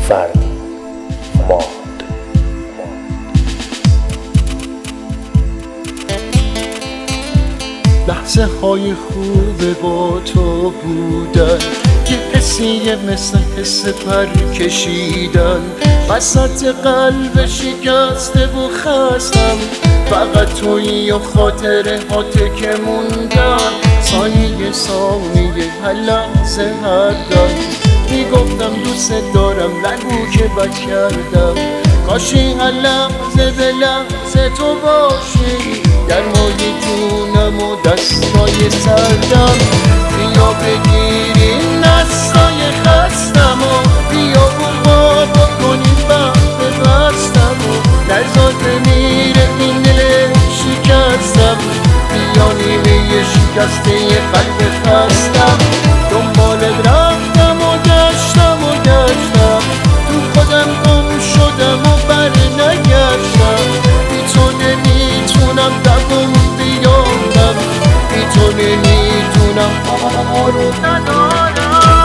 فردی ماد. لحظه های خوب با تو بودن، یه حسیه مثل حس پر کشیدن، وسط قلب شکسته و خستم، فقط تویی و خاطره هاته که موندن، ثانیه ثانیه هر لحظه هر دم میگفتم دوست دارم، نگو که بد کردم، کاشی هر لحظه به لحظه تو باشی، گرمای جونم و دستای سردم، بیا بگیری دستای خستم و بیا بوقا بکنی وقت بستم و نزاد بمیره این دل شکستم، بیا نیمه شکسته قلب خستم، دنبالت رفتم و گشتم و گشتم، تو خودم گم شدم و بر نگشتم، بی تو نمیتونم دوم بیارم، بی تو نمیتونم آروم ندارم.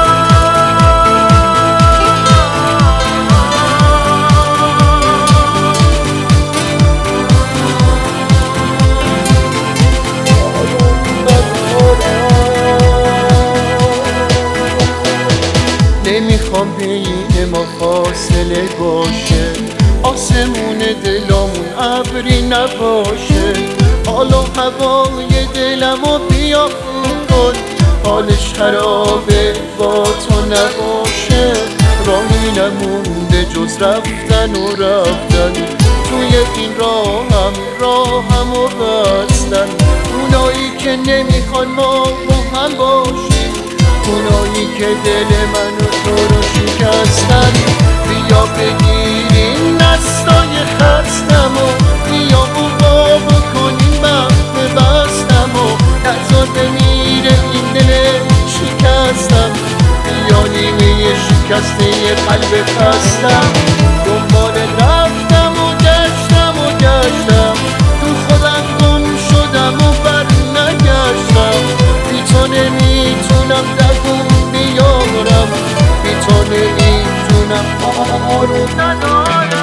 نمیخوام بین ما فاصله باشه، آسمون دلامون ابری نباشه، حالا هوای دلمو بیا خوب کن، حالش خرابه با تو نباشه، راهی نمونده جز رفتن و رفتن، توی این راهم و بستن، اونایی که نمیخوان ما با هم باشیم، اونایی که دل من و تو رو شکستن، بیا بگیریم دستای خستم و بیا بوقا بکنیم وقت بستم و نزار بمیره این دل شکستم، بیا نیمه شکسته قلب خستم، دنبالت رفتم و گشتم و گشتم، تو خودم گم شدم و بر نگشتم، بی تو نمیتونم دووم بیارم، بی تو نمیتونم آروم ندارم.